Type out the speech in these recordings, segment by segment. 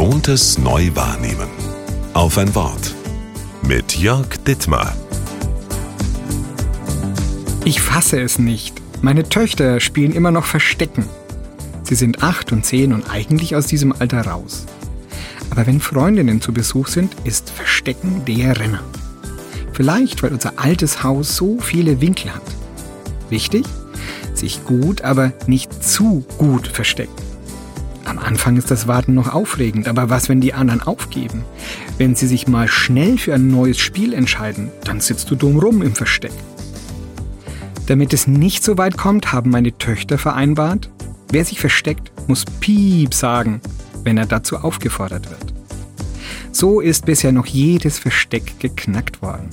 Gewohntes neu wahrnehmen. Auf ein Wort. Mit Jörg Dittmar. Ich fasse es nicht. Meine Töchter spielen immer noch Verstecken. Sie sind 8 und 10 und eigentlich aus diesem Alter raus. Aber wenn Freundinnen zu Besuch sind, ist Verstecken der Renner. Vielleicht, weil unser altes Haus so viele Winkel hat. Wichtig? Sich gut, aber nicht zu gut verstecken. Am Anfang ist das Warten noch aufregend, aber was, wenn die anderen aufgeben? Wenn sie sich mal schnell für ein neues Spiel entscheiden, dann sitzt du dumm rum im Versteck. Damit es nicht so weit kommt, haben meine Töchter vereinbart, wer sich versteckt, muss Piep sagen, wenn er dazu aufgefordert wird. So ist bisher noch jedes Versteck geknackt worden.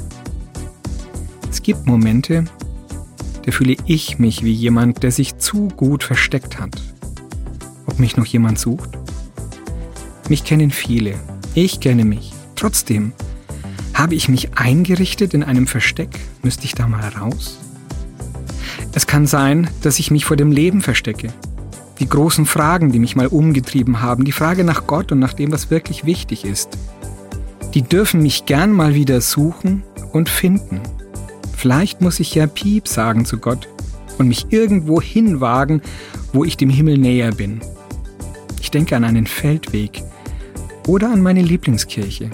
Es gibt Momente, da fühle ich mich wie jemand, der sich zu gut versteckt hat. Ob mich noch jemand sucht? Mich kennen viele. Ich kenne mich. Trotzdem, habe ich mich eingerichtet in einem Versteck? Müsste ich da mal raus? Es kann sein, dass ich mich vor dem Leben verstecke. Die großen Fragen, die mich mal umgetrieben haben, die Frage nach Gott und nach dem, was wirklich wichtig ist, die dürfen mich gern mal wieder suchen und finden. Vielleicht muss ich ja Piep sagen zu Gott und mich irgendwo hinwagen, wo ich dem Himmel näher bin. Ich denke an einen Feldweg oder an meine Lieblingskirche.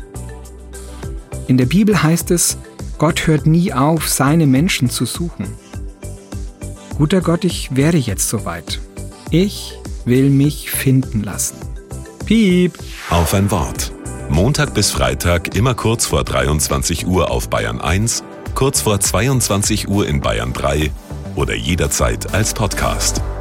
In der Bibel heißt es, Gott hört nie auf, seine Menschen zu suchen. Guter Gott, ich wäre jetzt soweit. Ich will mich finden lassen. Piep! Auf ein Wort. Montag bis Freitag immer kurz vor 23 Uhr auf Bayern 1, kurz vor 22 Uhr in Bayern 3 oder jederzeit als Podcast.